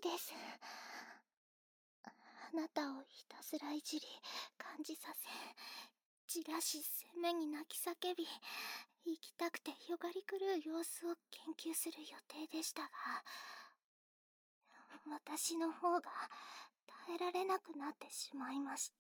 です。あなたをひたすらいじり、感じさせ、じらし鮮明に泣き叫び、生きたくてよがり狂う様子を研究する予定でしたが、私の方が耐えられなくなってしまいました。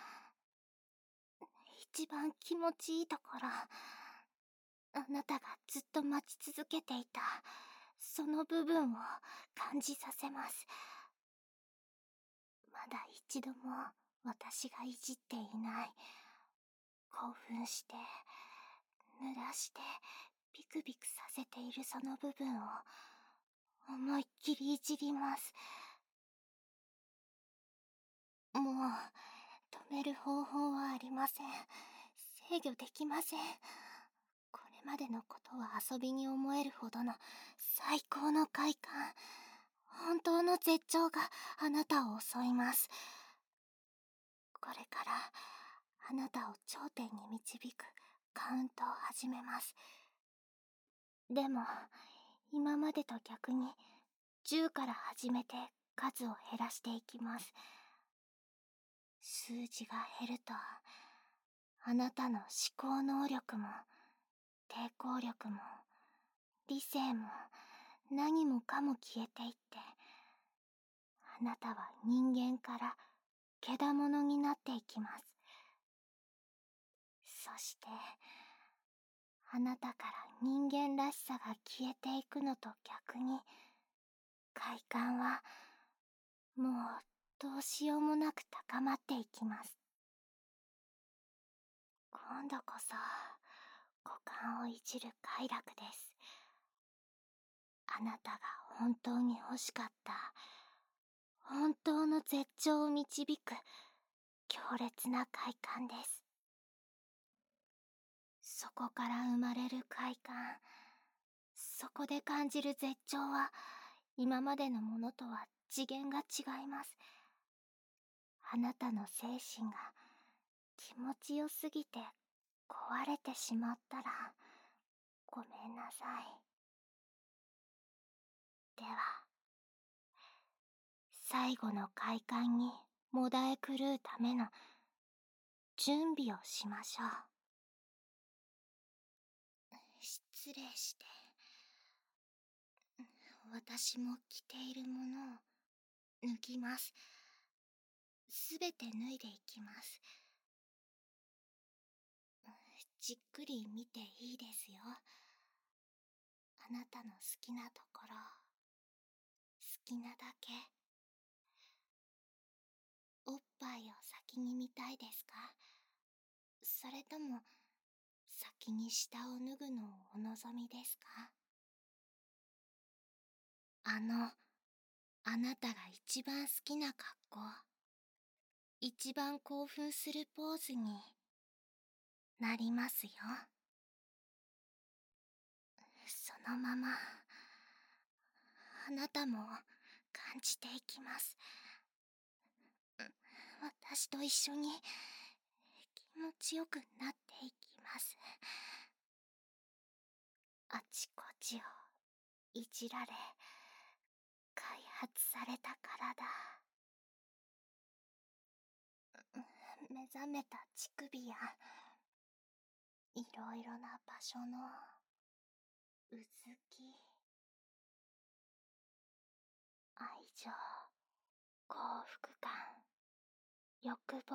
一番気持ちいいところ、あなたがずっと待ち続けていたその部分を感じさせます。まだ一度も私がいじっていない、興奮して濡らしてビクビクさせているその部分を思いっきりいじります。もう止める方法はありません。制御できません。これまでのことは遊びに思えるほどの最高の快感、本当の絶頂があなたを襲います。これからあなたを頂点に導くカウントを始めます。でも今までと逆に10から始めて数を減らしていきます。数字が減るとあなたの思考能力も抵抗力も理性も何もかも消えていって、あなたは人間からけだものになっていきます。そしてあなたから人間らしさが消えていくのと逆に、快感はもうどうしようもなく高まっていきます。今度こそ股間をいじる快楽です。あなたが本当に欲しかった本当の絶頂を導く強烈な快感です。そこから生まれる快感、そこで感じる絶頂は今までのものとは次元が違います。あなたの精神が気持ちよすぎて壊れてしまったらごめんなさい。では最後の快感にもだえ狂うための準備をしましょう。失礼して、私も着ているものを脱ぎます。すべて脱いでいきます。じっくり見ていいですよ。あなたの好きなところ、好きなだけ。おっぱいを先に見たいですか？それとも先に下を脱ぐのをお望みですか？あなたが一番好きな格好、一番興奮するポーズになりますよ。そのままあなたも感じていきます。私と一緒に気持ちよくなっていきます。あちこちをいじられ開発された体、目覚めた乳首やいろいろな場所のうずき、愛情、幸福感、欲望、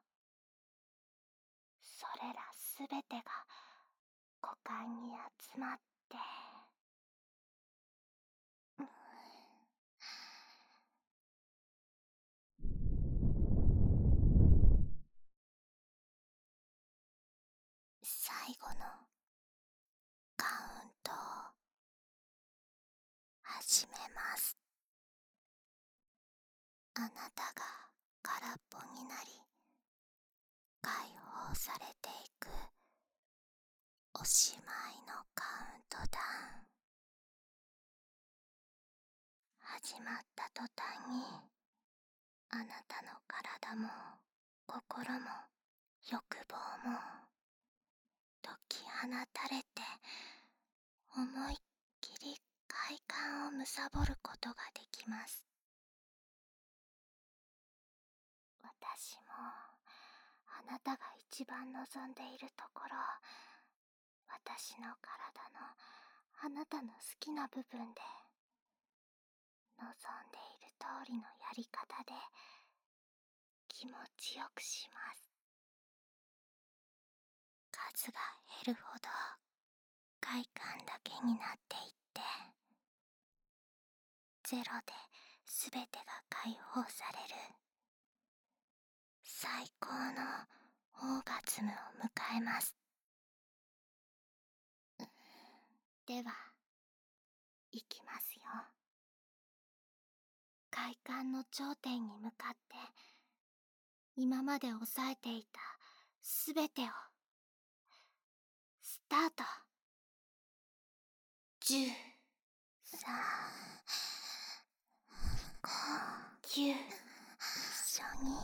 それらすべてが股間に集まって、最後のカウントを始めます。あなたが空っぽになり解放されていくおしまいのカウントダウン。始まった途端にあなたの体も心も欲望も解き放たれて、思いっきり快感を貪ることができます。 あなたが一番望んでいるところ、私の体のあなたの好きな部分で、望んでいる通りのやり方で気持ちよくします。数が減るほど快感だけになっていって、ゼロで全てが解放される最高のオーガズムを迎えます。では、いきますよ。快感の頂点に向かって、今まで抑えていたすべてをスタート。10、3、5、9、一緒に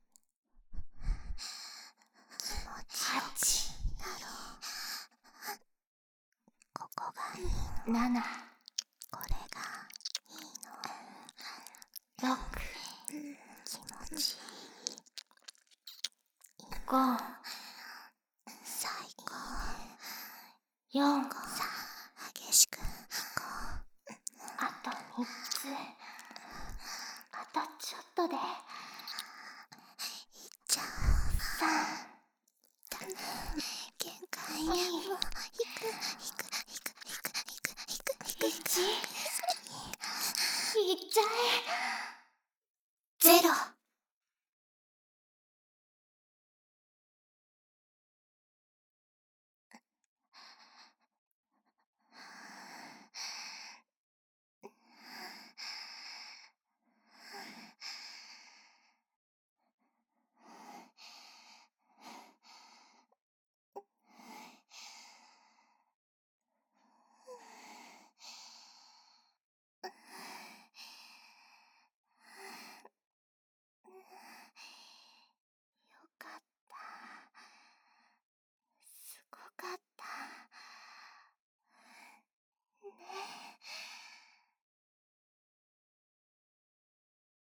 気持ちよくなろう。ここがいいの。7、これがいいの。6、気持ちいい。5、最高。4、さあ激しく。あと3つ。あとちょっとで。いっちゃう。3、ダメ。限界や。もう引く。1、いっちゃえ。0。よかった。すごかっ